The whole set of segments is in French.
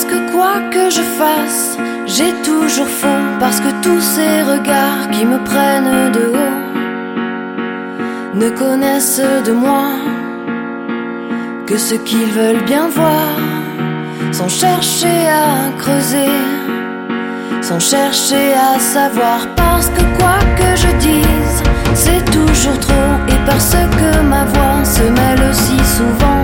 Parce que quoi que je fasse, j'ai toujours faux. Parce que tous ces regards qui me prennent de haut ne connaissent de moi que ce qu'ils veulent bien voir, sans chercher à creuser, sans chercher à savoir. Parce que quoi que je dise, c'est toujours trop. Et parce que ma voix se mêle si souvent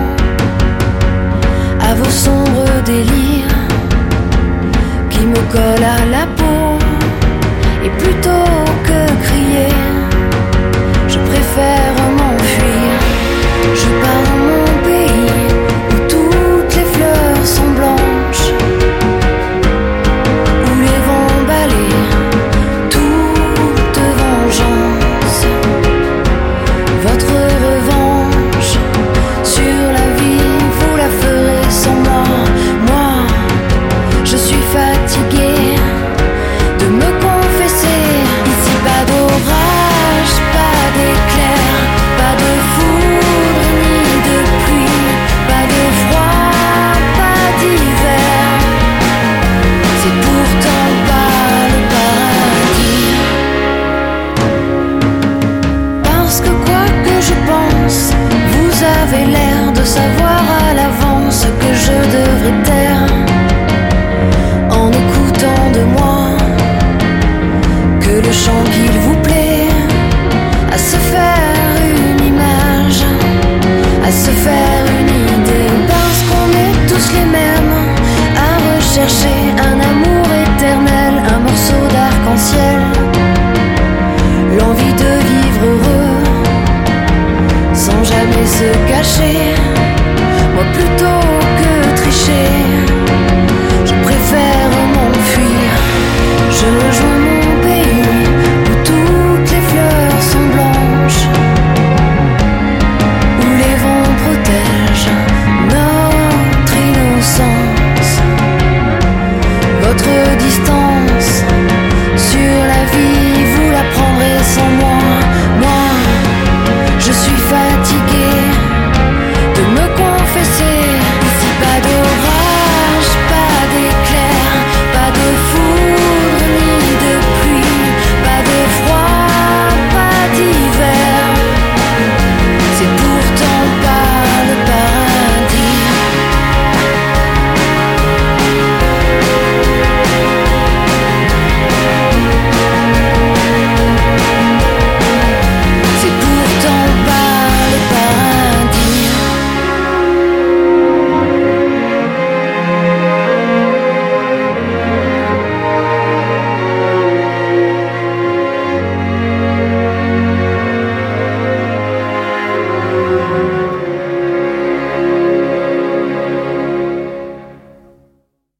à vos sombres délires qui me collent à la peau. Et plutôt que crier, je préfère m'enfuir. Je pars dans mon pays où toutes les fleurs sont blanches, où les vents balayent toute vengeance. Votre revanche sur la vie, vous la ferez sans moi. Moi, je suis fatiguée de me confesser. Ici pas d'orage, pas d'éclair, pas de foudre ni de pluie, pas de froid, pas d'hiver. C'est pourtant pas le paradis. Parce que quoi que je pense, vous avez l'air de savoir à l'avance ce que je devrais taire, en écoutant de moi que le chant qu'il vous plaît, à se faire une image, à se faire une idée. Parce qu'on est tous les mêmes à rechercher un amour éternel, un morceau d'arc-en-ciel, l'envie de vivre heureux sans jamais se cacher. Moi plutôt que tricher,